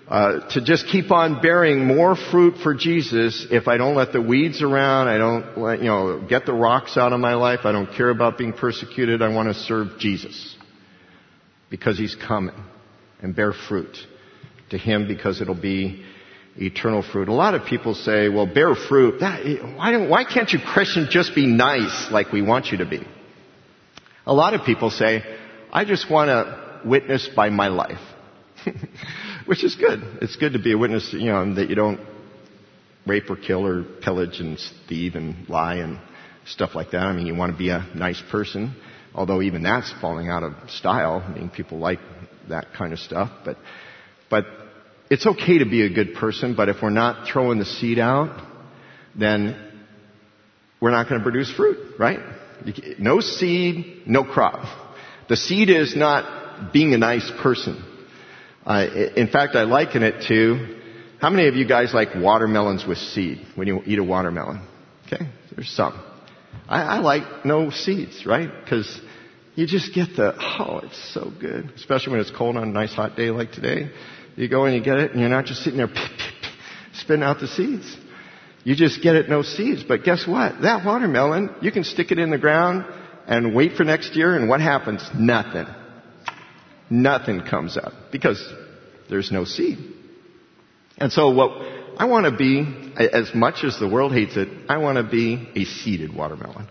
uh, to just keep on bearing more fruit for Jesus if I don't let the weeds around, I don't let, you know, get the rocks out of my life, I don't care about being persecuted, I want to serve Jesus because He's coming, and bear fruit to Him because it'll be eternal fruit. A lot of people say, well, bear fruit. That, why, don't, why can't you Christians just be nice like we want you to be? A lot of people say, I just want to witness by my life. Which is good. It's good to be a witness, you know, that you don't rape or kill or pillage and thieve and lie and stuff like that. I mean, you want to be a nice person, although even that's falling out of style. I mean, people like that kind of stuff. But, but it's okay to be a good person, but if we're not throwing the seed out, then we're not going to produce fruit, right? No seed, no crop. The seed is not being a nice person. Uh, in fact, I liken it to, how many of you guys like watermelons with seed when you eat a watermelon? Okay, there's some. I, I like no seeds, right? Because you just get the, oh, it's so good. Especially when it's cold on a nice hot day like today. You go and you get it, and you're not just sitting there spitting out the seeds. You just get it, no seeds. But guess what? That watermelon, you can stick it in the ground and wait for next year, and what happens? Nothing. Nothing comes up because there's no seed. And so what I want to be, as much as the world hates it, I want to be a seeded watermelon.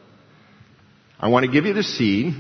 I want to give you the seed,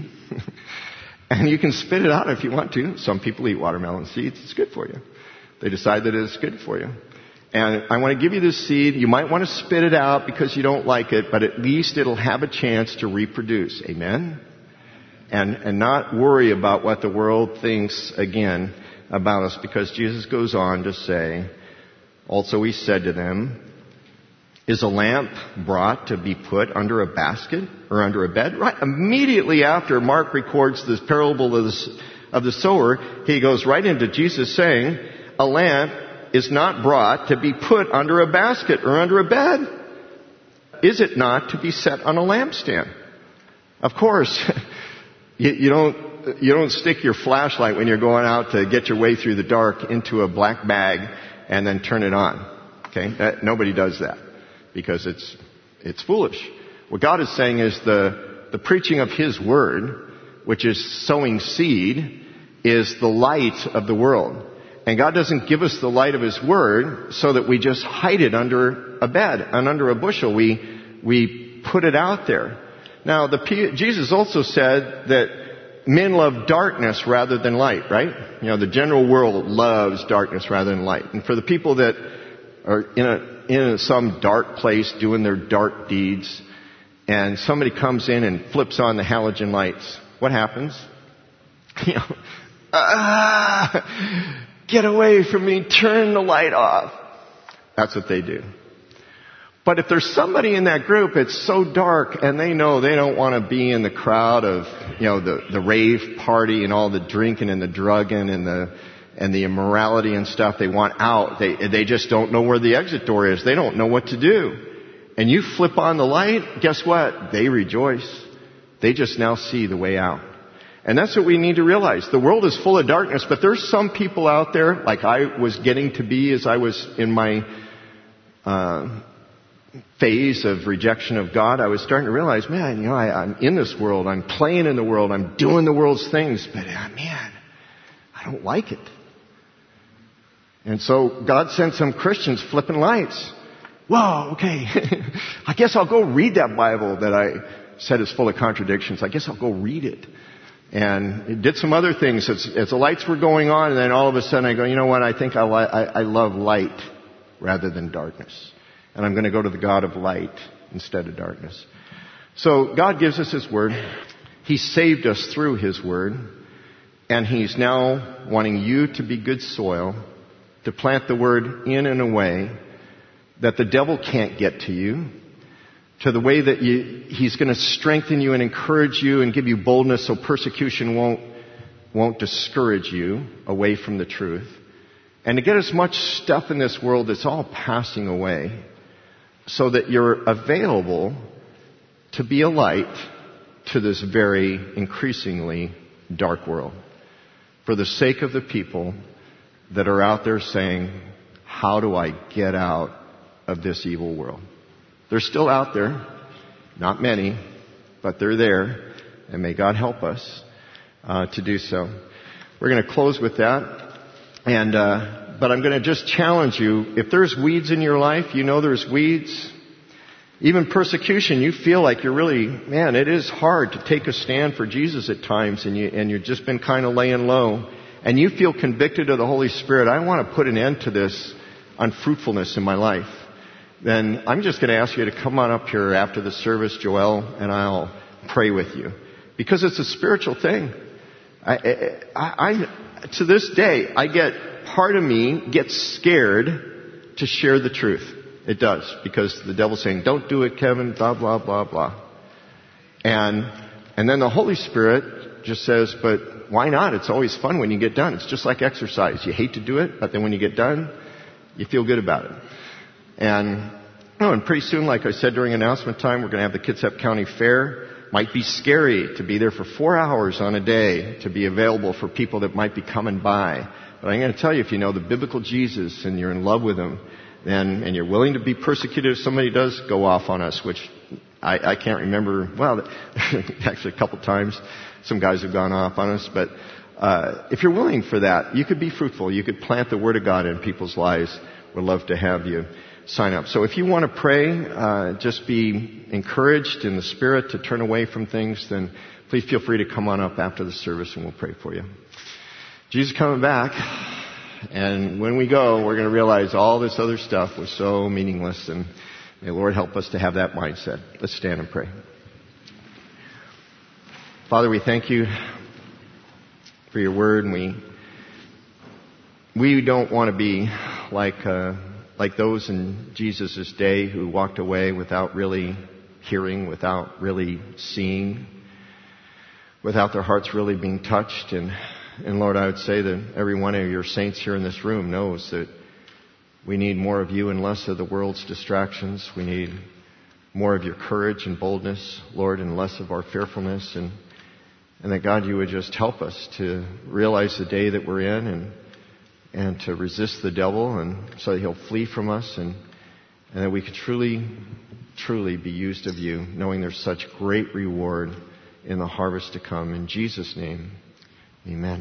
and you can spit it out if you want to. Some people eat watermelon seeds. It's good for you. They decide that it's good for you. And I want to give you this seed. You might want to spit it out because you don't like it, but at least it'll have a chance to reproduce. Amen? And, and not worry about what the world thinks again about us, because Jesus goes on to say, also He said to them, is a lamp brought to be put under a basket or under a bed? Right immediately after Mark records this parable of the, of the sower, he goes right into Jesus saying, a lamp is not brought to be put under a basket or under a bed. Is it not to be set on a lampstand? Of course, you, you don't you don't stick your flashlight when you're going out to get your way through the dark into a black bag and then turn it on. Okay, that, nobody does that because it's it's foolish. What God is saying is the the preaching of His word, which is sowing seed, is the light of the world. And God doesn't give us the light of His word so that we just hide it under a bed and under a bushel. We we put it out there. Now, the Jesus also said that men love darkness rather than light, right? You know, the general world loves darkness rather than light. And for the people that are in a in some dark place doing their dark deeds, and somebody comes in and flips on the halogen lights, what happens? You know, ah, get away from me, turn the light off. That's what they do. But if there's somebody in that group, it's so dark and they know they don't want to be in the crowd of, you know, the, the rave party and all the drinking and the drugging and the, and the immorality and stuff. They want out. They, they just don't know where the exit door is. They don't know what to do. And you flip on the light, guess what? They rejoice. They just now see the way out. And that's what we need to realize. The world is full of darkness, but there's some people out there, like I was getting to be as I was in my uh, phase of rejection of God. I was starting to realize, man, you know, I, I'm in this world. I'm playing in the world. I'm doing the world's things. But, uh, man, I don't like it. And so God sent some Christians flipping lights. Whoa, okay. I guess I'll go read that Bible that I said is full of contradictions. I guess I'll go read it. And it did some other things as, as the lights were going on, and then all of a sudden I go, you know what, I think I, li- I, I love light rather than darkness. And I'm going to go to the God of light instead of darkness. So God gives us His Word. He saved us through His Word. And He's now wanting you to be good soil, to plant the Word in and a way that the devil can't get to you, to the way that you, He's going to strengthen you and encourage you and give you boldness so persecution won't, won't discourage you away from the truth. And to get as much stuff in this world that's all passing away so that you're available to be a light to this very increasingly dark world for the sake of the people that are out there saying, how do I get out of this evil world? They're still out there. Not many, but they're there. And may God help us uh, to do so. We're going to close with that. And uh, but I'm going to just challenge you. If there's weeds in your life, you know there's weeds. Even persecution, you feel like you're really, man, it is hard to take a stand for Jesus at times, and, you, and you've just been kind of laying low. And you feel convicted of the Holy Spirit. I want to put an end to this unfruitfulness in my life. Then I'm just going to ask you to come on up here after the service, Joel, and I'll pray with you. Because it's a spiritual thing. I, I, I, to this day, I get, part of me gets scared to share the truth. It does. Because the devil's saying, don't do it, Kevin, blah, blah, blah, blah. And, and then the Holy Spirit just says, but why not? It's always fun when you get done. It's just like exercise. You hate to do it, but then when you get done, you feel good about it. And, oh, and pretty soon, like I said during announcement time, we're going to have the Kitsap County Fair. Might be scary to be there for four hours on a day to be available for people that might be coming by. But I'm going to tell you, if you know the biblical Jesus and you're in love with Him, then, and you're willing to be persecuted if somebody does go off on us, which I, I can't remember, well, actually a couple times some guys have gone off on us, but uh, if you're willing for that, you could be fruitful. You could plant the Word of God in people's lives. We'd love to have you sign up. So if you want to pray, uh, just be encouraged in the Spirit to turn away from things, then please feel free to come on up after the service and we'll pray for you. Jesus is coming back, and when we go, we're going to realize all this other stuff was so meaningless, and may the Lord help us to have that mindset. Let's stand and pray. Father, we thank you for your word, and we we don't want to be like uh, like those in Jesus' day who walked away without really hearing, without really seeing, without their hearts really being touched. And, and Lord, I would say that every one of your saints here in this room knows that we need more of you and less of the world's distractions. We need more of your courage and boldness, Lord, and less of our fearfulness. And, and that, God, you would just help us to realize the day that we're in and and to resist the devil, and so that he'll flee from us, and, and that we can truly, truly be used of you, knowing there's such great reward in the harvest to come. In Jesus' name, amen.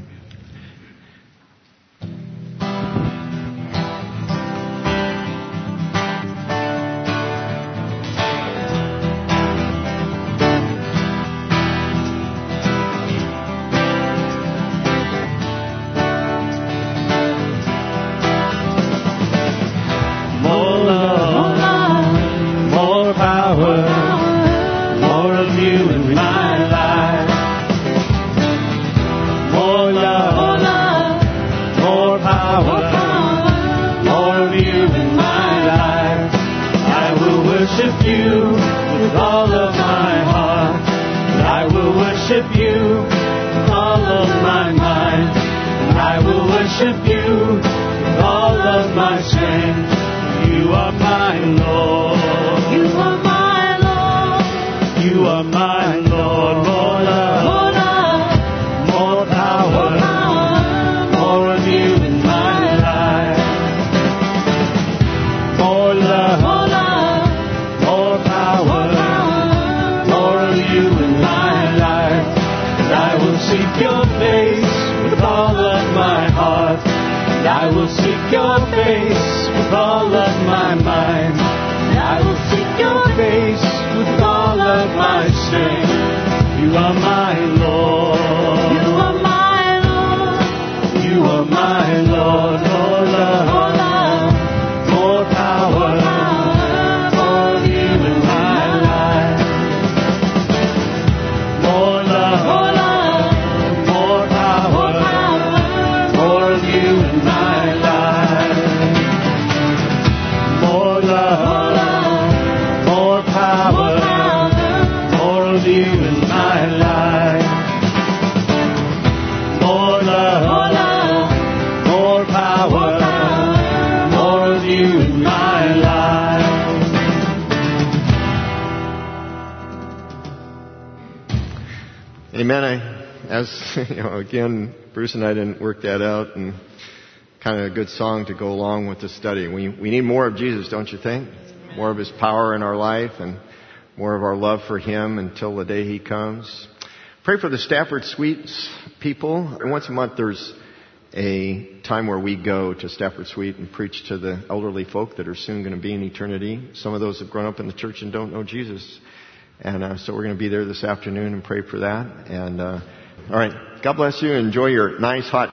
Amen. I, as you know, again, Bruce and I didn't work that out, and kind of a good song to go along with the study. We, we need more of Jesus, don't you think? More of His power in our life and more of our love for Him until the day He comes. Pray for the Stafford Suites people. Once a month there's a time where we go to Stafford Suite and preach to the elderly folk that are soon going to be in eternity. Some of those have grown up in the church and don't know Jesus. And uh, so we're going to be there this afternoon and pray for that. And uh, all right, God bless you. Enjoy your nice hot